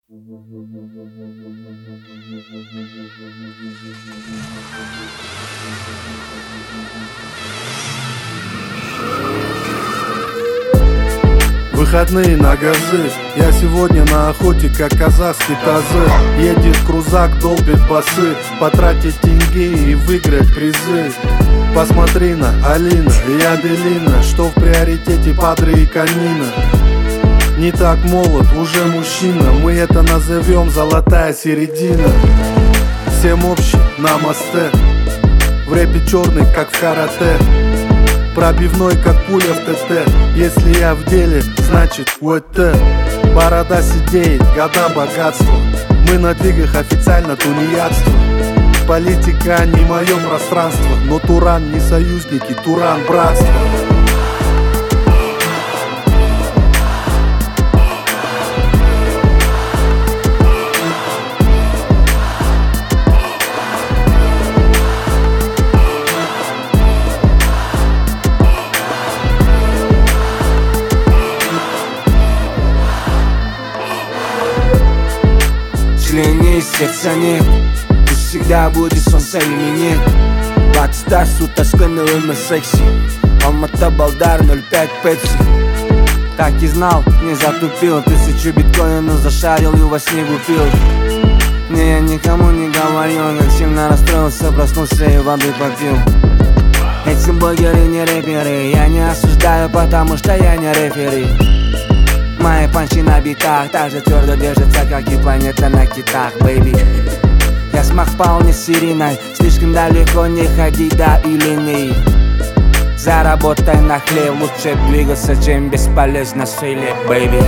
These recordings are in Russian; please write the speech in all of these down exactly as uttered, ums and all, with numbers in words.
Выходные на газы, я сегодня на охоте, как казахский тазы. Едет крузак, долбит басы, потратить деньги и выиграть призы. Посмотри на Алина, я Белина, что в приоритете Падре и Канина. Не так молод, уже мужчина, мы это назовем золотая середина. Всем общий намасте, в рэпе черный, как в карате, пробивной, как пуля в ТТ. Если я в деле, значит УЭТ. Борода сидеет, года богатства. Мы на двигах официально тунеядство. Политика не мое пространство, но Туран не союзники, Туран братство. Членей сердца нет, ты всегда будет солнце или нет. Батста, суточками лымы секси, Алмата, Балдар, ноль пять пепси. Так и знал, не затупил, тысячу биткоинов зашарил и во сне купил. Не, я никому не говорил, как сильно расстроился, проснулся и воды попил. Эти блогеры не рэперы, я не осуждаю, потому что я не рефери. Мои панчи на битах так же твердо держатся, как и планета на китах, бэйби. Я смог вполне с Ириной, слишком далеко не ходи до Илины. Заработай на хлеб, лучше двигаться, чем бесполезно стрелять, бэйби.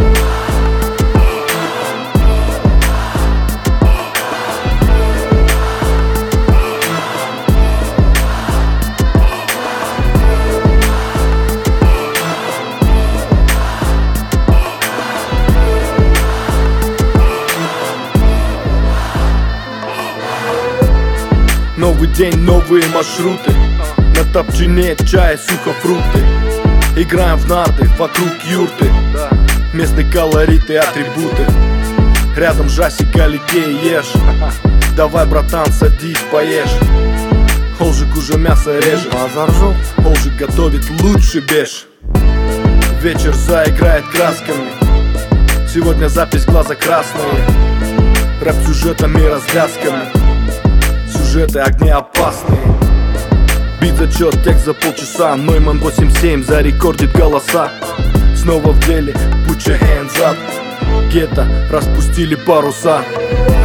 Новый день, новые маршруты, на топчине чай, сухофрукты. Играем в нарды, вокруг юрты, местные колориты, атрибуты. Рядом жасик, аликей, ешь. Давай, братан, садись, поешь. Олжик уже мясо режет, Позаржу. Олжик готовит лучше беж. Вечер заиграет красками, сегодня запись глаза красные. Рэп сюжетами, развязками, сюжеты огнеопасные. Бит зачет, текст за полчаса. Нойман восемь семь зарекордит голоса. Снова в деле, put your hands up. Гетто распустили паруса.